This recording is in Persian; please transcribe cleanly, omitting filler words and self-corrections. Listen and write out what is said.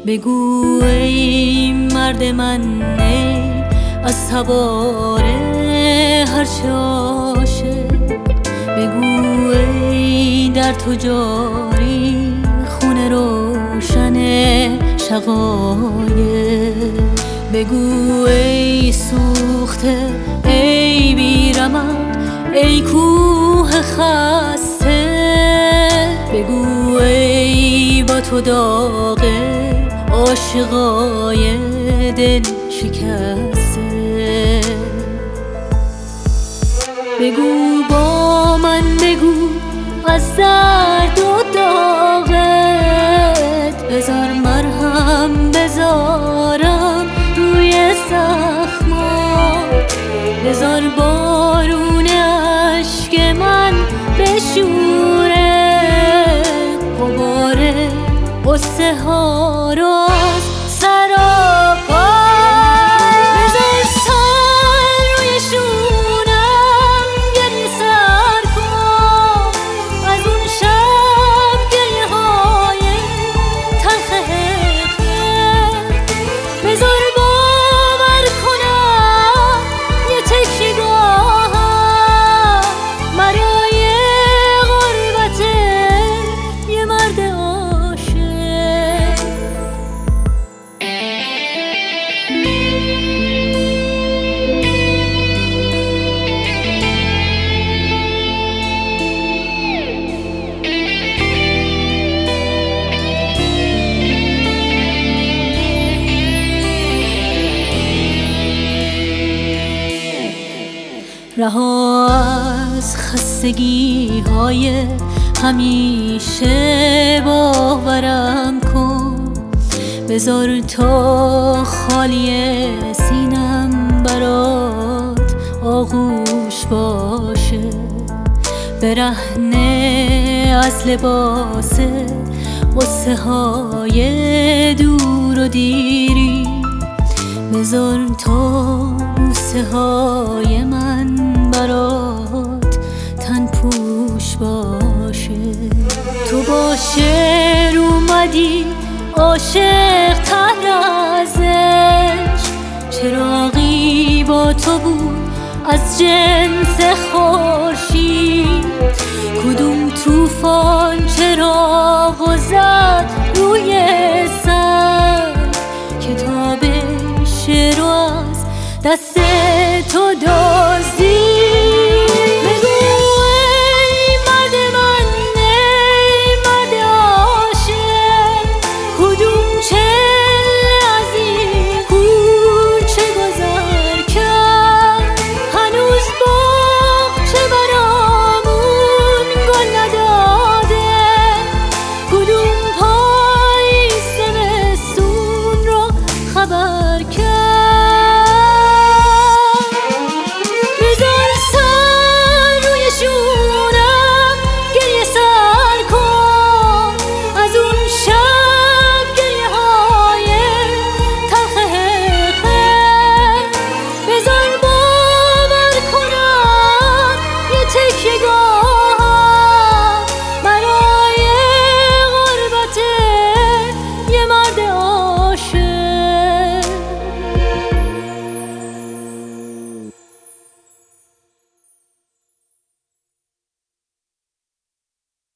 بگو ای مرد من، ای از سوار هرچه عاشق، بگو ای در تو جاری خون روشن شقایق، بگو ای سوخته ای بی‌رمق ای کوه خسته، بگو ای با تو داغ عاشقای دل شکسته، بگو با من، بگو از درد و داغت، بذار مرهم بذارم روی زخمات، بذار بارون اشک من بشوره غبار غصه ها رو از سر و پا، بذار سر روی شونم گریه سر کن از اون شب گریه های تلخ حقیقت، بذار باور کنم یه تکیه‌گاهم برای غربت یه مرد عاشق. رها از خستگی های همیشه باورم کن، بذار تا خالی سینم برات آغوش باشه، برهنه از لباس غصه های دور و دیری، بذار تا بوسه های من برات تن پوش باشه، تو با شعر اومدی عاشق تر از عشق، چراغی با تو بود از جنس خورشید، کدوم طوفان چراغ زد روی سر، کتاب شعر از دست